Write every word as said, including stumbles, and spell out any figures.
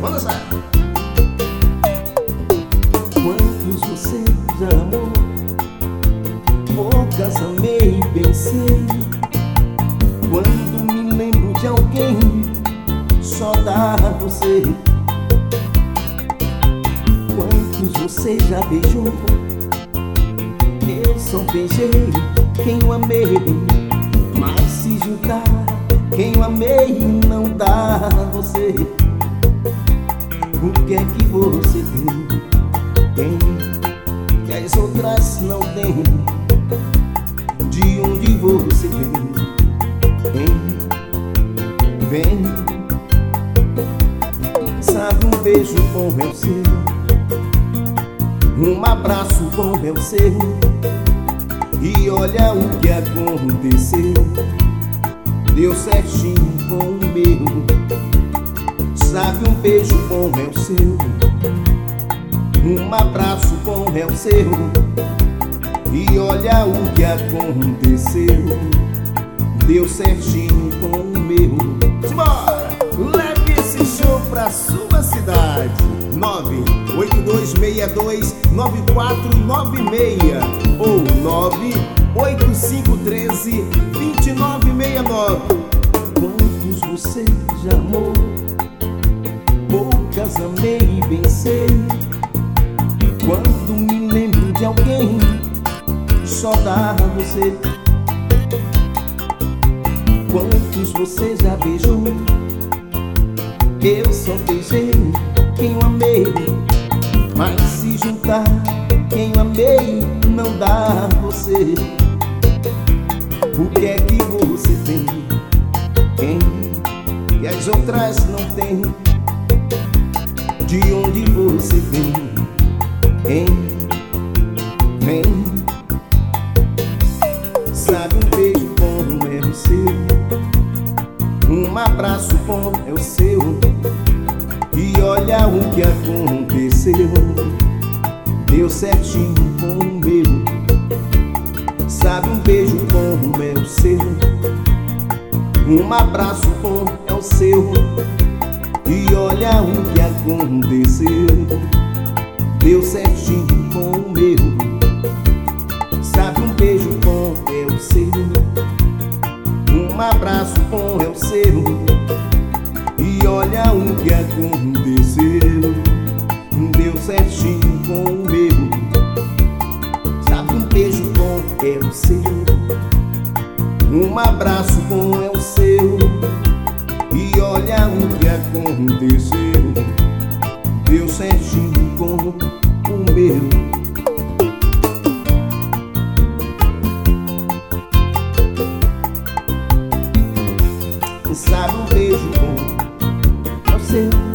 Vamos dançar. Quantos você já amou? Poucas amei bem sei. Quando me lembro de alguém, só dá você. Quantos você já beijou? Eu só beijei quem eu amei. Mas se juntar quem eu amei, não dá você. O que é que você tem? Tem que as outras não têm. De onde você vem? Vem, vem. Sabe, um beijo bom é o seu, um abraço bom é o seu. E olha o que aconteceu, deu certinho com o meu. Sabe, um beijo bom é o seu, um abraço bom é o seu. E olha o que aconteceu, deu certinho com o meu. Simbora! Leve esse show pra sua cidade. Nove oito dois seis dois nove quatro nove seis ou nove oito cinco um três dois nove seis nove. Quantos você já amou? Poucas amei bem sei. Quando me lembro de alguém, só dá você. Quantos você já beijou? Eu só beijei quem eu amei. Mas se juntar quem eu amei, não dá você. O que é que você tem? Tem que as outras não têm. De onde você vem? Vem, vem. Sabe, um beijo bom é o seu, um abraço bom é o seu. E olha o que aconteceu, deu certinho com o meu. Sabe, um beijo bom é o seu, um abraço bom é o seu. E olha o que aconteceu, deu certinho com o meu. Sabe, um beijo bom é o seu, um abraço bom é o seu. E olha o que aconteceu, deu certinho com o meu. Sabe, um beijo bom é o seu, um abraço bom é o seu. E olha o que aconteceu, deu certinho com o meu. Sabe, um beijo bom é o seu,